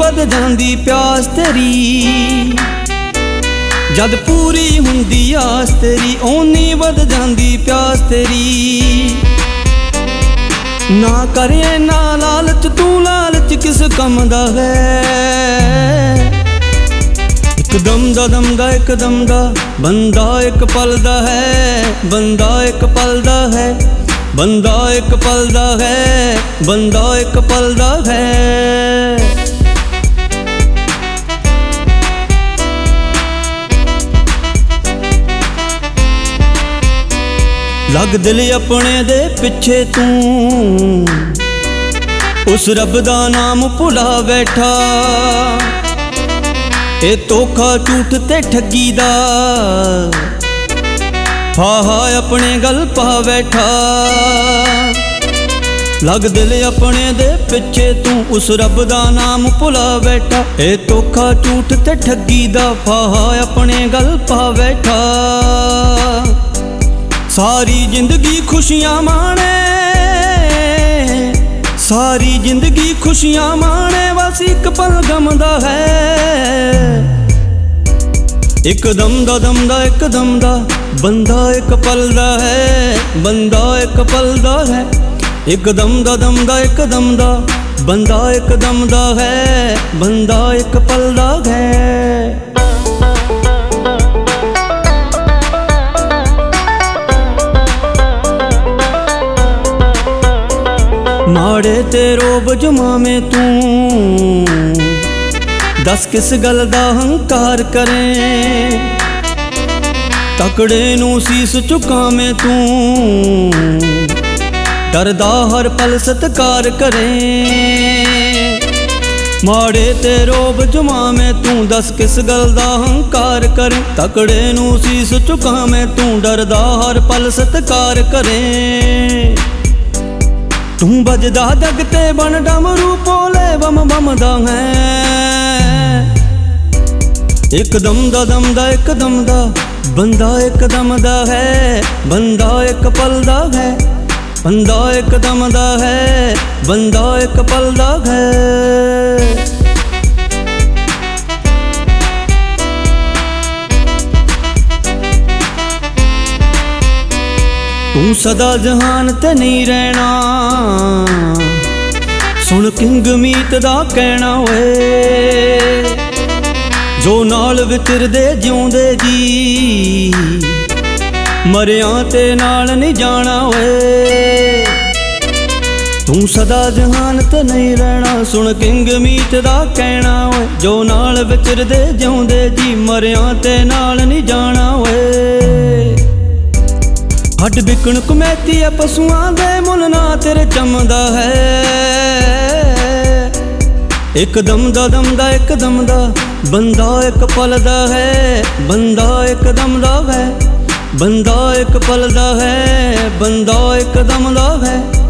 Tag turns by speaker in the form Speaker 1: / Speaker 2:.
Speaker 1: ਵਧ ਜਾਂਦੀ ਪਿਆਸ ਤੇਰੀ। ਜਦ ਪੂਰੀ ਹੁੰਦੀ ਆਸ ਤੇਰੀ ਓਨੀ ਵਧ ਜਾਂਦੀ ਪਿਆਸ ਤੇਰੀ। ਨਾ ਕਰੇ ਨਾ ਲਾਲਚ ਤੂੰ, ਲਾਲਚ ਕਿਸ ਕੰਮ ਦਾ ਹੈ। ਦਮ ਦਾ ਦਮ ਦਾ ਇੱਕ ਦਮ ਦਾ ਬੰਦਾ ਇੱਕ ਪਲ ਦਾ ਹੈ, ਬੰਦਾ ਇੱਕ ਪਲ ਦਾ ਹੈ, ਬੰਦਾ ਇੱਕ ਪਲ ਦਾ ਹੈ, ਬੰਦਾ ਇੱਕ ਪਲ ਦਾ ਹੈ। ਲੱਗ ਦਿਲ ਆਪਣੇ ਦੇ ਪਿੱਛੇ ਤੂੰ, ਉਸ ਰੱਬ ਦਾ ਨਾਮ ਭੁਲਾ ਬੈਠਾ। ਇਹ ਧੋਖਾ ਝੂਠ ਤੇ ਠੱਗੀ ਦਾ ਫਾਹਾ ਆਪਣੇ ਗਲ ਪਾ ਬੈਠਾ। ਲੱਗ ਦਿਲ ਆਪਣੇ ਦੇ ਪਿੱਛੇ ਤੂੰ, ਉਸ ਰੱਬ ਦਾ ਨਾਮ ਭੁਲਾ ਬੈਠਾ। ਇਹ ਧੋਖਾ ਝੂਠ ਤੇ ਠੱਗੀ ਦਾ ਫਾਹਾ ਆਪਣੇ ਗਲ ਪਾ ਬੈਠਾ। ਸਾਰੀ ਜ਼ਿੰਦਗੀ ਖੁਸ਼ੀਆਂ ਮਾਣੇ, ਸਾਰੀ ਜ਼ਿੰਦਗੀ ਖੁਸ਼ੀਆਂ ਮਾਣੇ, ਬਸ ਇੱਕ ਪਲ ਗਮ ਦਾ ਹੈ। ਇੱਕ ਦਮ ਦਾ ਦਮ ਦਾ ਇੱਕ ਦਮ ਦਾ ਬੰਦਾ ਇੱਕ ਪਲ ਦਾ ਹੈ, ਬੰਦਾ ਇੱਕ ਪਲ ਦਾ ਹੈ। ਇੱਕ ਦਮ ਦਾ ਦਮ ਦਾ ਇੱਕ ਦਮ ਦਾ ਬੰਦਾ ਇੱਕ ਦਮ ਦਾ ਹੈ, ਬੰਦਾ ਇੱਕ ਪਲ ਦਾ ਹੈ। ਮਾੜੇ ਤੇ ਰੋਬ ਜਮਾਵੇਂ ਤੂੰ, ਦੱਸ ਕਿਸ ਗੱਲ ਦਾ ਹੰਕਾਰ ਕਰੇ। ਤਕੜੇ ਨੂੰ ਸੀਸ ਝੁਕਾਵੇਂ ਤੂੰ, ਡਰਦਾ ਹਰ ਪਲ ਸਤਿਕਾਰ ਕਰੇ। ਮਾੜੇ ਤੇ ਰੋਬ ਜਮਾਵੇਂ ਤੂੰ, ਦੱਸ ਕਿਸ ਗੱਲ ਦਾ ਹੰਕਾਰ ਕਰੇ। ਤਕੜੇ ਨੂੰ ਸੀਸ ਝੁਕਾਵੇਂ ਤੂੰ, ਡਰਦਾ ਹਰ ਪਲ ਸਤਿਕਾਰ ਕਰੇ। ਤੂੰ ਵੱਜਦਾ ਜਗ ਤੇ ਬਣ ਡਮਰੂ ਭੋਲੇ ਬਮ ਬਮ ਦਾ ਹੈ। ਇੱਕ ਦਮ ਦਾ ਦਮ ਦਾ ਇੱਕ ਦਮ ਦਾ ਬੰਦਾ ਇੱਕ ਦਮ ਦਾ ਹੈ, ਬੰਦਾ ਇੱਕ ਪਲ ਦਾ ਹੈ, ਬੰਦਾ ਇੱਕ ਦਮ ਦਾ ਹੈ, ਬੰਦਾ ਇੱਕ ਪਲ ਦਾ ਹੈ। ਤੂੰ ਸਦਾ ਜਹਾਨ ਤੇ ਨਹੀਂ ਰਹਿਣਾ, ਸੁਣ ਕਿੰਗ ਮੀਤ ਦਾ ਕਹਿਣਾ ਓਏ। ਜੋ ਨਾਲ ਵਿਚਰਦੇ ਜਿਉਂਦੇ ਜੀ, ਮਰਿਆਂ ਤੇ ਨਾਲ ਨਹੀਂ ਜਾਣਾ ਓਏ। ਤੂੰ ਸਦਾ ਜਹਾਨ ਤੇ ਨਹੀਂ ਰਹਿਣਾ, ਸੁਣ ਕਿੰਗ ਮੀਤ ਦਾ ਕਹਿਣਾ ਓਏ। ਜੋ ਨਾਲ ਵਿਚਰਦੇ ਜਿਉਂਦੇ ਜੀ, ਮਰਿਆਂ ਤੇ ਨਾਲ ਨਹੀਂ ਜਾਣਾ ਓਏ। ਹੱਡ ਵਿਕਣ ਕਮੈਤੀ ਆ ਪਸ਼ੂਆਂ ਦੇ, ਮੁੱਲ ਨਾ ਤੇਰੇ ਚੰਮਦਾ ਹੈ। ਇੱਕ ਦਮ ਦਾ ਦਮ ਦਾ ਇੱਕ ਦਮ ਦਾ ਬੰਦਾ ਇੱਕ ਪਲ ਦਾ ਹੈ, ਬੰਦਾ ਇੱਕ ਦਮ ਦਾ ਹੈ, ਬੰਦਾ ਇੱਕ ਪਲ ਦਾ ਹੈ, ਬੰਦਾ ਇੱਕ ਦਮ ਦਾ ਹੈ।